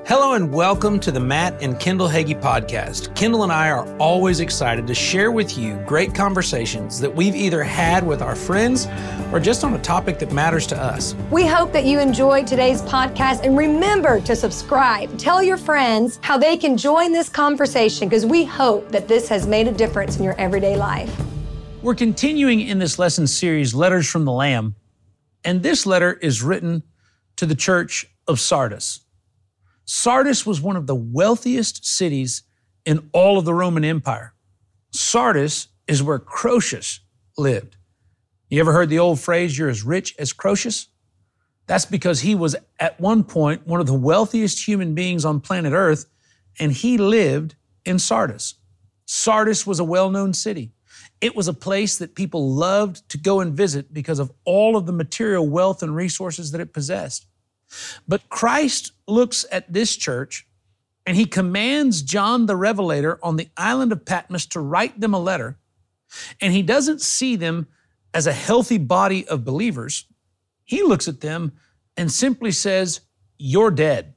Hello and welcome to the Matt and Kendall Hagee podcast. Kendall and I are always excited to share with you great conversations that we've either had with our friends or just on a topic that matters to us. We hope that you enjoyed today's podcast, and remember to subscribe. Tell your friends how they can join this conversation, because we hope that this has made a difference in your everyday life. We're continuing in this lesson series, Letters from the Lamb, and this letter is written to the church of Sardis. Sardis was one of the wealthiest cities in all of the Roman Empire. Sardis is where Croesus lived. You ever heard the old phrase, you're as rich as Croesus? That's because he was at one point one of the wealthiest human beings on planet Earth, and he lived in Sardis. Sardis was a well-known city. It was a place that people loved to go and visit because of all of the material wealth and resources that it possessed. But Christ looks at this church and he commands John the Revelator on the island of Patmos to write them a letter. And he doesn't see them as a healthy body of believers. He looks at them and simply says, "You're dead."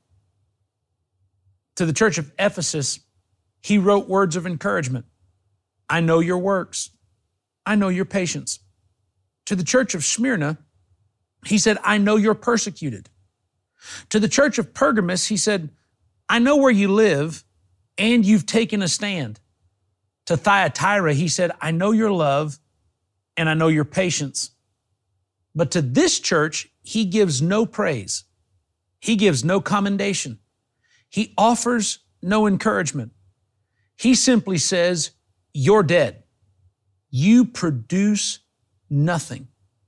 To the church of Ephesus, he wrote words of encouragement. "I know your works. I know your patience." To the church of Smyrna, he said, "I know you're persecuted." To the church of Pergamos, he said, "I know where you live and you've taken a stand." To Thyatira, he said, "I know your love and I know your patience." But to this church, he gives no praise. He gives no commendation. He offers no encouragement. He simply says, "You're dead. You produce nothing."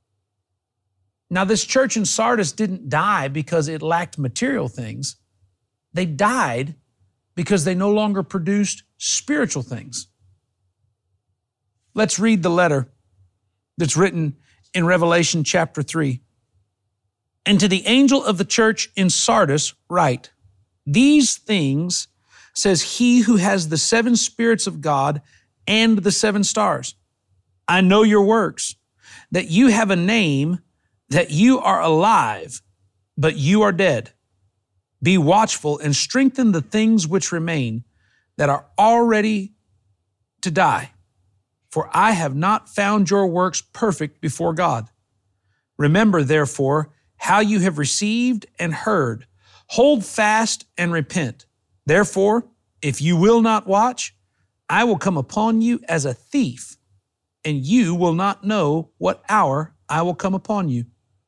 Now, this church in Sardis didn't die because it lacked material things. They died because they no longer produced spiritual things. Let's read the letter that's written in Revelation chapter 3. "And to the angel of the church in Sardis write, these things says he who has the seven spirits of God and the seven stars. I know your works, that you have a name, that you are alive, but you are dead. Be watchful and strengthen the things which remain that are already to die. For I have not found your works perfect before God. Remember, therefore, how you have received and heard. Hold fast and repent. Therefore, if you will not watch, I will come upon you as a thief, and you will not know what hour I will come upon you.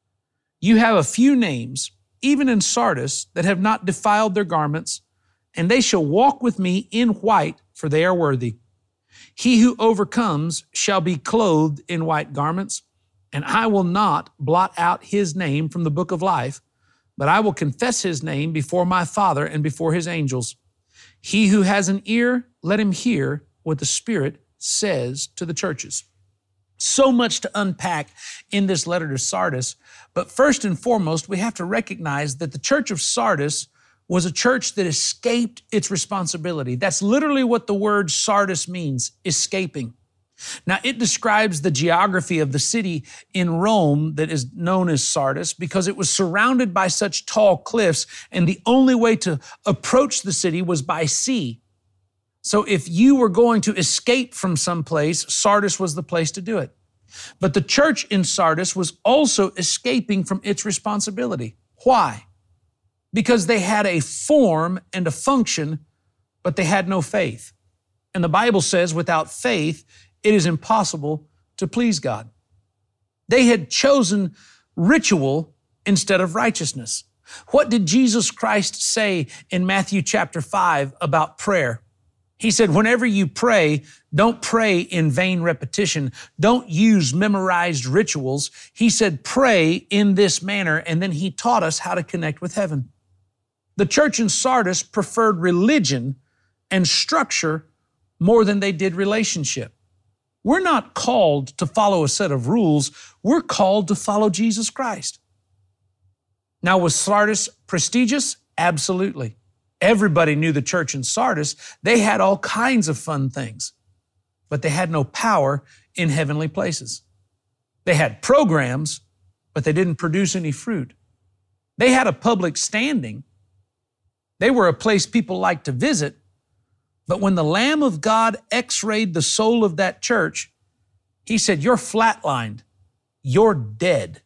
You have a few names, even in Sardis, that have not defiled their garments, and they shall walk with me in white, for they are worthy. He who overcomes shall be clothed in white garments, and I will not blot out his name from the book of life, but I will confess his name before my Father and before his angels. He who has an ear, let him hear what the Spirit says to the churches." So much to unpack in this letter to Sardis, but first and foremost, we have to recognize that the church of Sardis was a church that escaped its responsibility. That's literally what the word Sardis means, escaping. Now, it describes the geography of the city in Rome that is known as Sardis because it was surrounded by such tall cliffs, and the only way to approach the city was by sea. So if you were going to escape from someplace, Sardis was the place to do it. But the church in Sardis was also escaping from its responsibility. Why? Because they had a form and a function, but they had no faith. And the Bible says without faith, it is impossible to please God. They had chosen ritual instead of righteousness. What did Jesus Christ say in Matthew chapter 5 about prayer? He said, whenever you pray, don't pray in vain repetition. Don't use memorized rituals. He said, pray in this manner, and then he taught us how to connect with heaven. The church in Sardis preferred religion and structure more than they did relationship. We're not called to follow a set of rules. We're called to follow Jesus Christ. Now, was Sardis prestigious? Absolutely. Everybody knew the church in Sardis. They had all kinds of fun things, but they had no power in heavenly places. They had programs, but they didn't produce any fruit. They had a public standing. They were a place people liked to visit, but when the Lamb of God x-rayed the soul of that church, he said, you're flatlined, you're dead.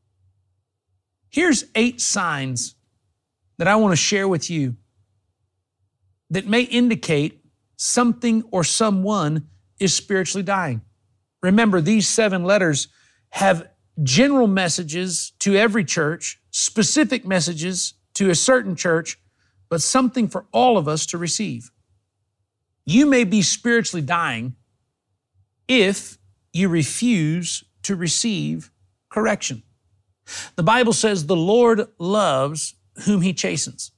Here's 8 signs that I want to share with you that may indicate something or someone is spiritually dying. Remember, these 7 letters have general messages to every church, specific messages to a certain church, but something for all of us to receive. You may be spiritually dying if you refuse to receive correction. The Bible says the Lord loves whom He chastens.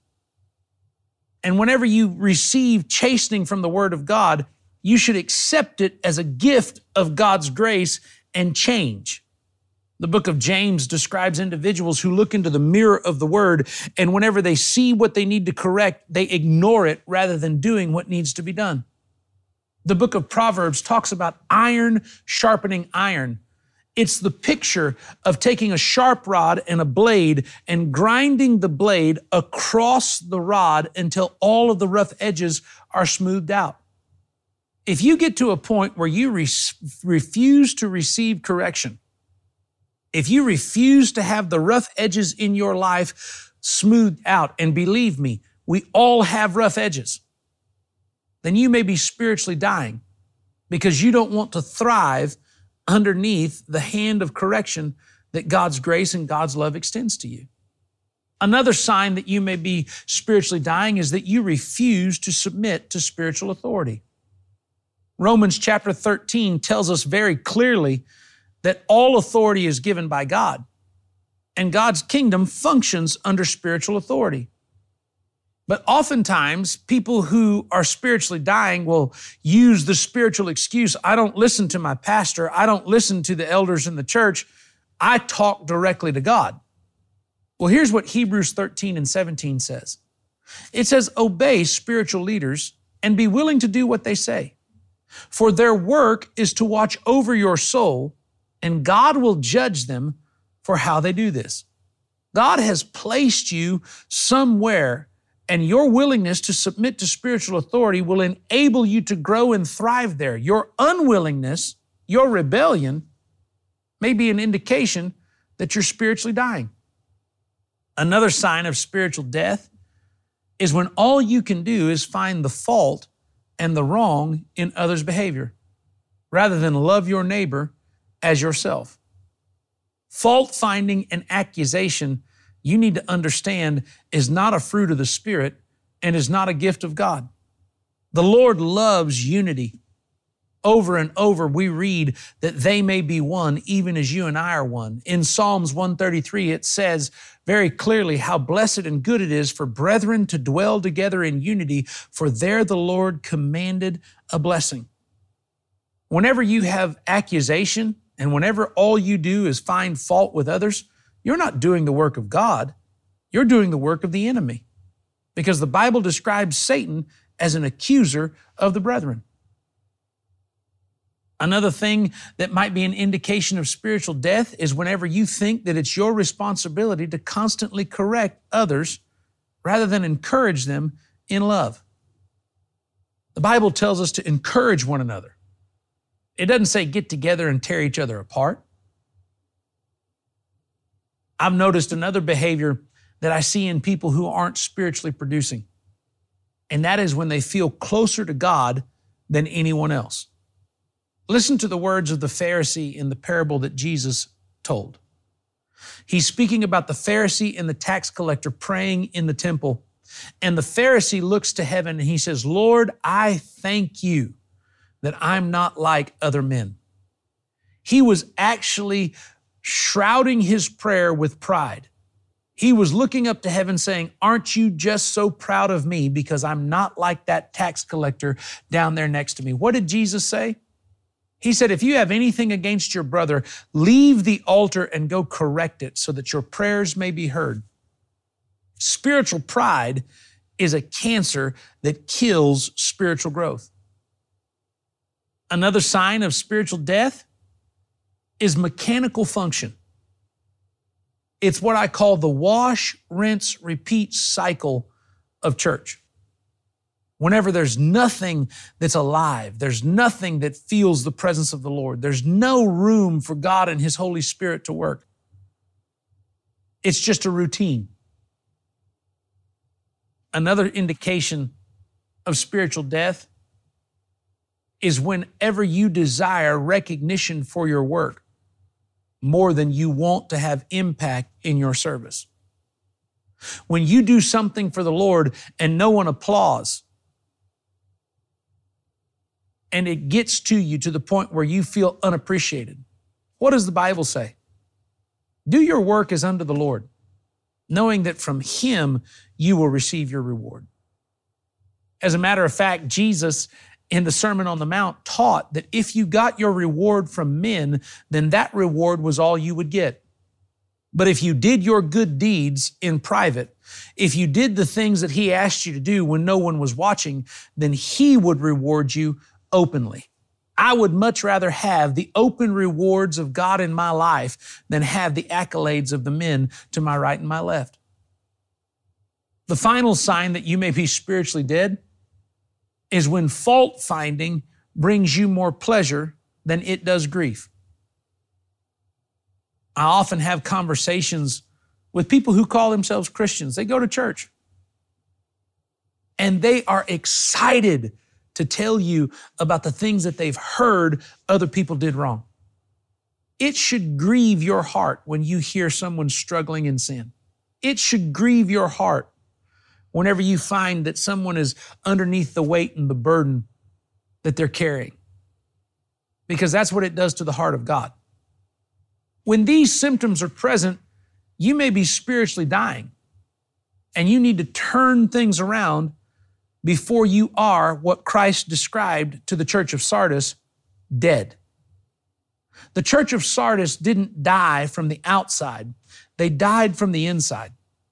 And whenever you receive chastening from the Word of God, you should accept it as a gift of God's grace and change. The book of James describes individuals who look into the mirror of the Word, and whenever they see what they need to correct, they ignore it rather than doing what needs to be done. The book of Proverbs talks about iron sharpening iron. It's the picture of taking a sharp rod and a blade and grinding the blade across the rod until all of the rough edges are smoothed out. If you get to a point where you refuse to receive correction, if you refuse to have the rough edges in your life smoothed out, and believe me, we all have rough edges, then you may be spiritually dying because you don't want to thrive underneath the hand of correction that God's grace and God's love extends to you. Another sign that you may be spiritually dying is that you refuse to submit to spiritual authority. Romans chapter 13 tells us very clearly that all authority is given by God, and God's kingdom functions under spiritual authority. But oftentimes, people who are spiritually dying will use the spiritual excuse, I don't listen to my pastor, I don't listen to the elders in the church, I talk directly to God. Well, here's what Hebrews 13 and 17 says. It says, obey spiritual leaders and be willing to do what they say. For their work is to watch over your soul, and God will judge them for how they do this. God has placed you somewhere, and your willingness to submit to spiritual authority will enable you to grow and thrive there. Your unwillingness, your rebellion, may be an indication that you're spiritually dying. Another sign of spiritual death is when all you can do is find the fault and the wrong in others' behavior, rather than love your neighbor as yourself. Fault finding and accusation, you need to understand, is not a fruit of the Spirit and is not a gift of God. The Lord loves unity. Over and over, we read that they may be one, even as you and I are one. In Psalms 133, it says very clearly how blessed and good it is for brethren to dwell together in unity, for there the Lord commanded a blessing. Whenever you have accusation and whenever all you do is find fault with others, you're not doing the work of God. You're doing the work of the enemy, because the Bible describes Satan as an accuser of the brethren. Another thing that might be an indication of spiritual death is whenever you think that it's your responsibility to constantly correct others rather than encourage them in love. The Bible tells us to encourage one another. It doesn't say get together and tear each other apart. I've noticed another behavior that I see in people who aren't spiritually producing, and that is when they feel closer to God than anyone else. Listen to the words of the Pharisee in the parable that Jesus told. He's speaking about the Pharisee and the tax collector praying in the temple. And the Pharisee looks to heaven and he says, Lord, I thank you that I'm not like other men. He was actually shrouding his prayer with pride. He was looking up to heaven saying, aren't you just so proud of me because I'm not like that tax collector down there next to me? What did Jesus say? He said, if you have anything against your brother, leave the altar and go correct it so that your prayers may be heard. Spiritual pride is a cancer that kills spiritual growth. Another sign of spiritual death is mechanical function. It's what I call the wash, rinse, repeat cycle of church. Whenever there's nothing that's alive, there's nothing that feels the presence of the Lord, there's no room for God and His Holy Spirit to work. It's just a routine. Another indication of spiritual death is whenever you desire recognition for your work more than you want to have impact in your service. When you do something for the Lord and no one applauds, and it gets to you to the point where you feel unappreciated, what does the Bible say? Do your work as unto the Lord, knowing that from Him you will receive your reward. As a matter of fact, Jesus in the Sermon on the Mount taught that if you got your reward from men, then that reward was all you would get. But if you did your good deeds in private, if you did the things that He asked you to do when no one was watching, then He would reward you openly. I would much rather have the open rewards of God in my life than have the accolades of the men to my right and my left. The final sign that you may be spiritually dead is when fault finding brings you more pleasure than it does grief. I often have conversations with people who call themselves Christians. They go to church and they are excited to tell you about the things that they've heard other people did wrong. It should grieve your heart when you hear someone struggling in sin. It should grieve your heart whenever you find that someone is underneath the weight and the burden that they're carrying, because that's what it does to the heart of God. When these symptoms are present, you may be spiritually dying, and you need to turn things around before you are what Christ described to the church of Sardis, dead. The church of Sardis didn't die from the outside. They died from the inside.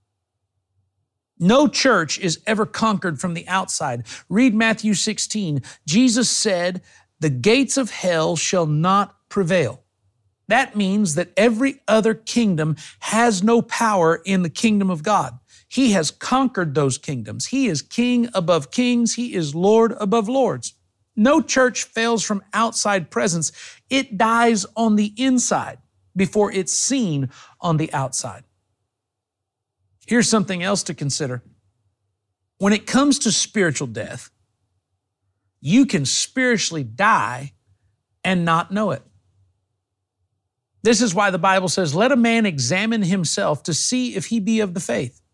No church is ever conquered from the outside. Read Matthew 16. Jesus said, "The gates of hell shall not prevail." That means that every other kingdom has no power in the kingdom of God. He has conquered those kingdoms. He is king above kings. He is Lord above lords. No church fails from outside presence. It dies on the inside before it's seen on the outside. Here's something else to consider. When it comes to spiritual death, you can spiritually die and not know it. This is why the Bible says, "Let a man examine himself to see if he be of the faith."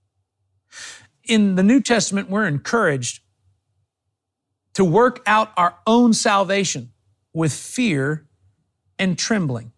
In the New Testament, we're encouraged to work out our own salvation with fear and trembling.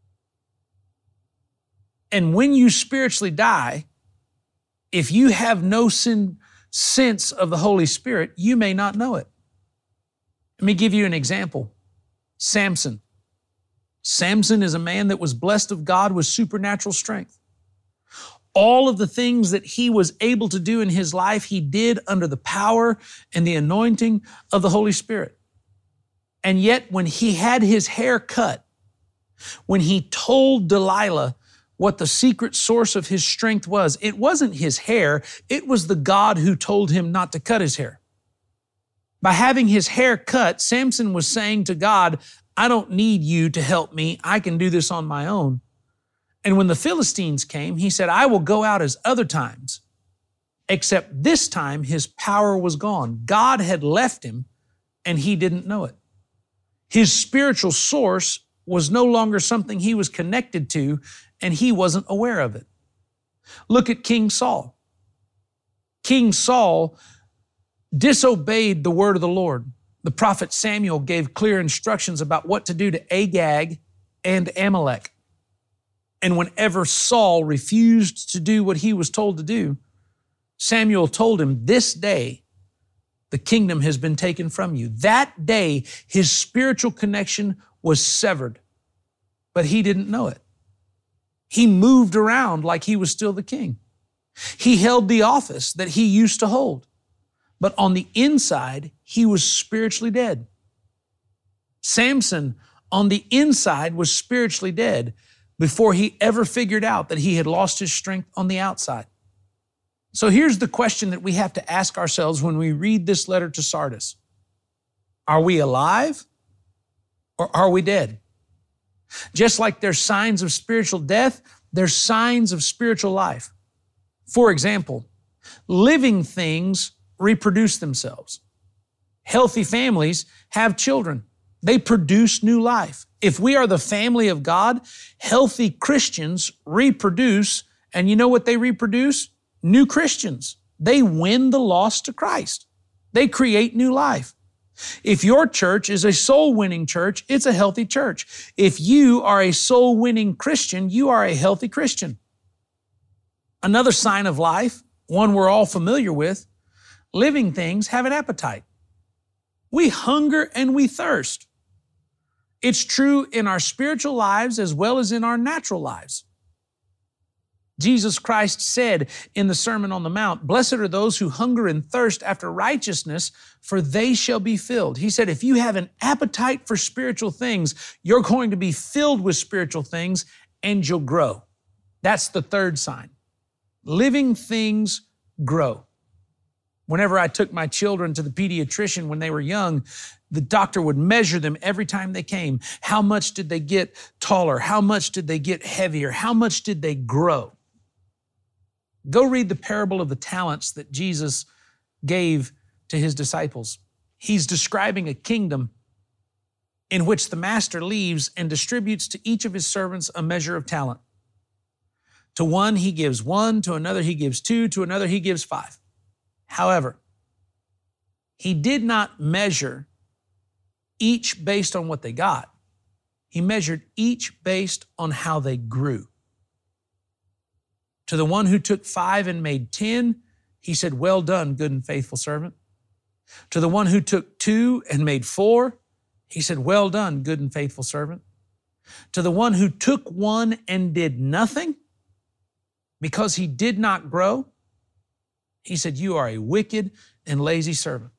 And when you spiritually die, if you have no sense of the Holy Spirit, you may not know it. Let me give you an example. Samson. Samson is a man that was blessed of God with supernatural strength. All of the things that he was able to do in his life, he did under the power and the anointing of the Holy Spirit. And yet when he had his hair cut, when he told Delilah what the secret source of his strength was, it wasn't his hair, it was the God who told him not to cut his hair. By having his hair cut, Samson was saying to God, "I don't need you to help me. I can do this on my own." And when the Philistines came, he said, "I will go out as other times," except this time his power was gone. God had left him and he didn't know it. His spiritual source was no longer something he was connected to, and he wasn't aware of it. Look at King Saul. King Saul disobeyed the word of the Lord. The prophet Samuel gave clear instructions about what to do to Agag and Amalek. And whenever Saul refused to do what he was told to do, Samuel told him, "This day the kingdom has been taken from you." That day, his spiritual connection was severed, but he didn't know it. He moved around like he was still the king. He held the office that he used to hold, but on the inside, he was spiritually dead. Samson, on the inside, was spiritually dead before he ever figured out that he had lost his strength on the outside. So here's the question that we have to ask ourselves when we read this letter to Sardis. Are we alive or are we dead? Just like there's signs of spiritual death, there's signs of spiritual life. For example, living things reproduce themselves. Healthy families have children. They produce new life. If we are the family of God, healthy Christians reproduce, and you know what they reproduce? New Christians. They win the lost to Christ. They create new life. If your church is a soul-winning church, it's a healthy church. If you are a soul-winning Christian, you are a healthy Christian. Another sign of life, one we're all familiar with, living things have an appetite. We hunger and we thirst. It's true in our spiritual lives as well as in our natural lives. Jesus Christ said in the Sermon on the Mount, "Blessed are those who hunger and thirst after righteousness, for they shall be filled." He said, if you have an appetite for spiritual things, you're going to be filled with spiritual things and you'll grow. That's the third sign. Living things grow. Whenever I took my children to the pediatrician when they were young, the doctor would measure them every time they came. How much did they get taller? How much did they get heavier? How much did they grow? Go read the parable of the talents that Jesus gave to his disciples. He's describing a kingdom in which the master leaves and distributes to each of his servants a measure of talent. To one, he gives one, to another, he gives two, to another, he gives 5. However, he did not measure each based on what they got. He measured each based on how they grew. To the one who took 5 and made 10, he said, "Well done, good and faithful servant." To the one who took 2 and made 4, he said, "Well done, good and faithful servant." To the one who took 1 and did nothing, because he did not grow, he said, "You are a wicked and lazy servant."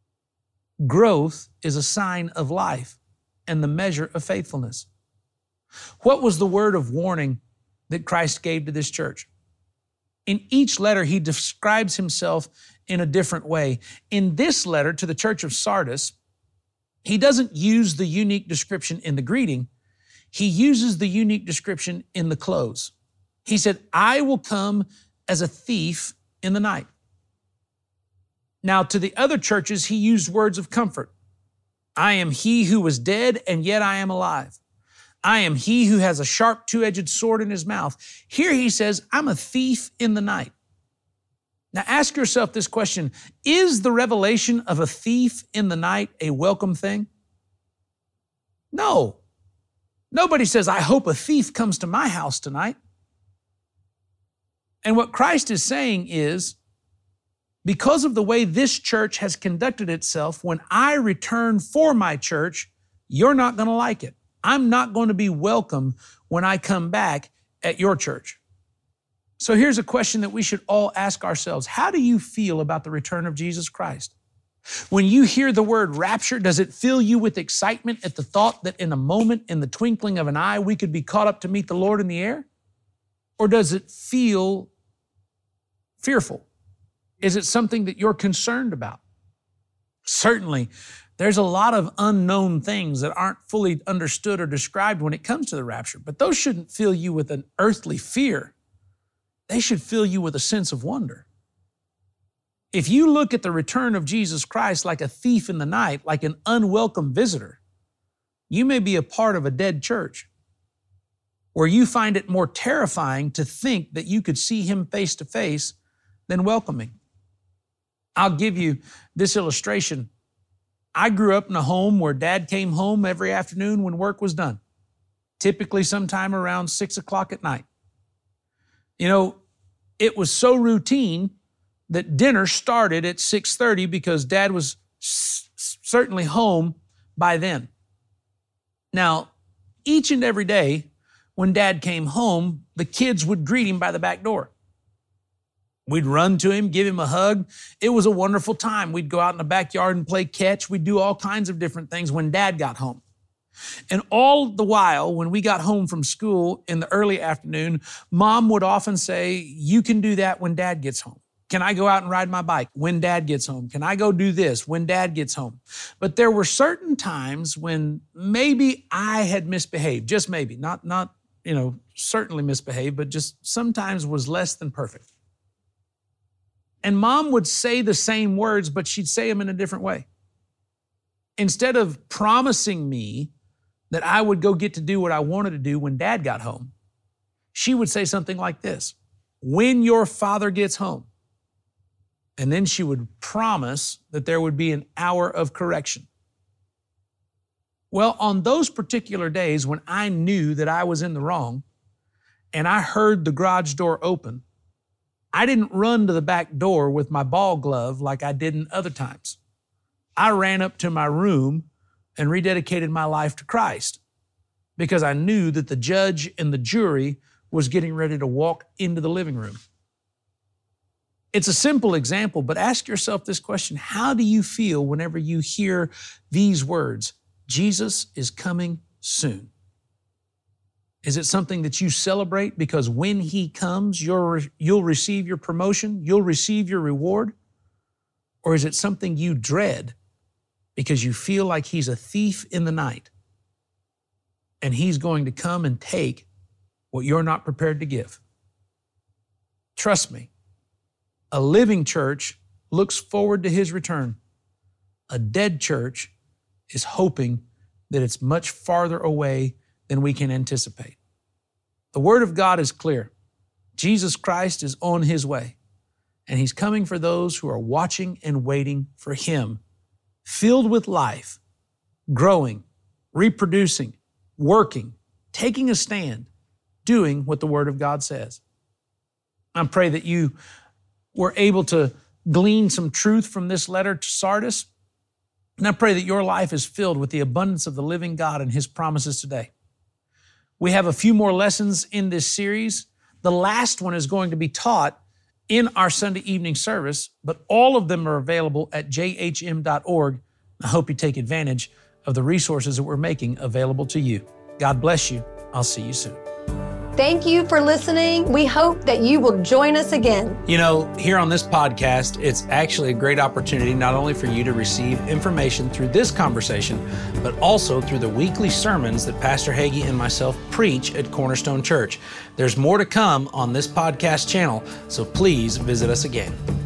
Growth is a sign of life and the measure of faithfulness. What was the word of warning that Christ gave to this church? In each letter, he describes himself in a different way. In this letter to the church of Sardis, he doesn't use the unique description in the greeting. He uses the unique description in the close. He said, "I will come as a thief in the night." Now, to the other churches, he used words of comfort. "I am he who was dead, and yet I am alive. I am he who has a sharp two-edged sword in his mouth." Here he says, "I'm a thief in the night." Now ask yourself this question: is the revelation of a thief in the night a welcome thing? No. Nobody says, "I hope a thief comes to my house tonight." And what Christ is saying is, because of the way this church has conducted itself, when I return for my church, you're not going to like it. I'm not going to be welcome when I come back at your church. So here's a question that we should all ask ourselves. How do you feel about the return of Jesus Christ? When you hear the word rapture, does it fill you with excitement at the thought that in a moment, in the twinkling of an eye, we could be caught up to meet the Lord in the air? Or does it feel fearful? Is it something that you're concerned about? Certainly, there's a lot of unknown things that aren't fully understood or described when it comes to the rapture, but those shouldn't fill you with an earthly fear. They should fill you with a sense of wonder. If you look at the return of Jesus Christ like a thief in the night, like an unwelcome visitor, you may be a part of a dead church where you find it more terrifying to think that you could see him face to face than welcoming. I'll give you this illustration. I grew up in a home where Dad came home every afternoon when work was done, typically sometime around 6 o'clock at night. You know, it was so routine that dinner started at 6:30 because Dad was certainly home by then. Now, each and every day when Dad came home, the kids would greet him by the back door. We'd run to him, give him a hug. It was a wonderful time. We'd go out in the backyard and play catch. We'd do all kinds of different things when Dad got home. And all the while, when we got home from school in the early afternoon, Mom would often say, "You can do that when Dad gets home." Can I go out and ride my bike when Dad gets home? Can I go do this when Dad gets home? But there were certain times when maybe I had misbehaved, just maybe, not certainly misbehaved, but just sometimes was less than perfect. And Mom would say the same words, but she'd say them in a different way. Instead of promising me that I would go get to do what I wanted to do when Dad got home, she would say something like this: when your father gets home. And then she would promise that there would be an hour of correction. Well, on those particular days when I knew that I was in the wrong and I heard the garage door open, I didn't run to the back door with my ball glove like I did in other times. I ran up to my room and rededicated my life to Christ because I knew that the judge and the jury was getting ready to walk into the living room. It's a simple example, but ask yourself this question: how do you feel whenever you hear these words, Jesus is coming soon? Is it something that you celebrate because when He comes, you'll receive your promotion, you'll receive your reward? Or is it something you dread because you feel like He's a thief in the night and He's going to come and take what you're not prepared to give? Trust me. A living church looks forward to His return. A dead church is hoping that it's much farther away than we can anticipate. The Word of God is clear. Jesus Christ is on His way, and He's coming for those who are watching and waiting for Him, filled with life, growing, reproducing, working, taking a stand, doing what the Word of God says. I pray that you were able to glean some truth from this letter to Sardis. And I pray that your life is filled with the abundance of the living God and His promises today. We have a few more lessons in this series. The last one is going to be taught in our Sunday evening service, but all of them are available at jhm.org. I hope you take advantage of the resources that we're making available to you. God bless you. I'll see you soon. Thank you for listening. We hope that you will join us again. You know, here on this podcast, it's actually a great opportunity not only for you to receive information through this conversation, but also through the weekly sermons that Pastor Hagee and myself preach at Cornerstone Church. There's more to come on this podcast channel, so please visit us again.